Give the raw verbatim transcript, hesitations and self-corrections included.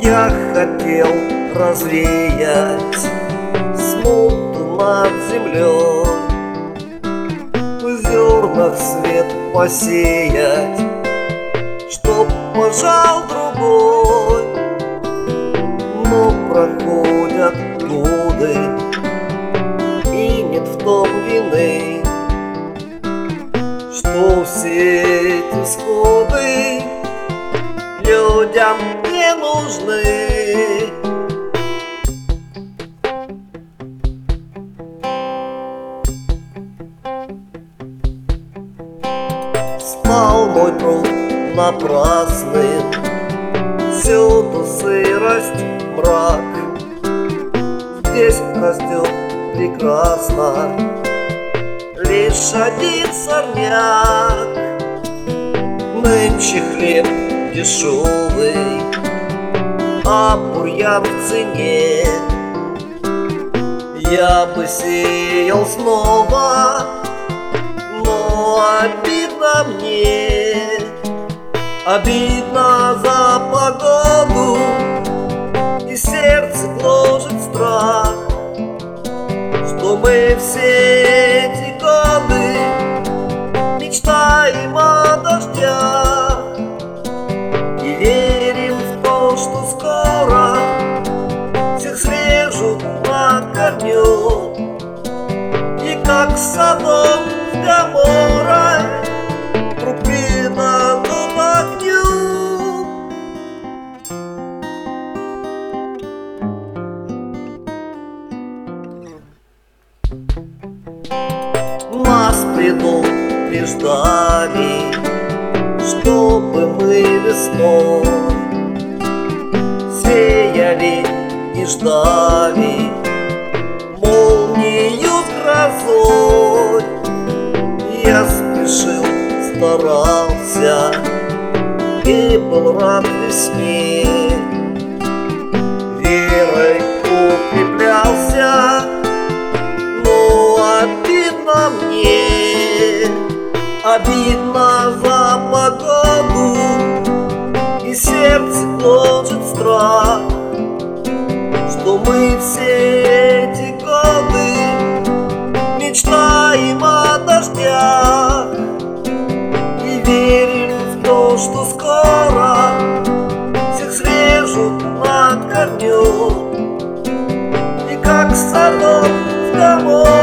Я хотел развеять смуту над землей, в зернах свет посеять, чтоб пожал другой. Но проходят годы, и нет в том вины, что все эти сходы людям не нужны. Стал мой труд напрасным, всюду сырость, мрак. Здесь растет прекрасно лишь один сорняк. Нынче хлеб дешевый, а бурьян в цене. Я бы сеял снова, но обидно мне, обидно за погоду, и сердце гложет страх, что мы все эти годы мечтаем о дождях и верим в то, что скоро всех срежут на корню. И как Содом с Гоморрой труп предадут огню. Нас предупреждали, чтобы мы весной сеяли и ждали молнию с грозой. Я спешил, старался и был рад весне, верой укреплялся, но обидно мне, обидно за погоду, и сердце гложет страх, что мы все эти годы мечтаем о дождях и верим в то, что скоро всех срежут на корню. И как Содом с Гоморрой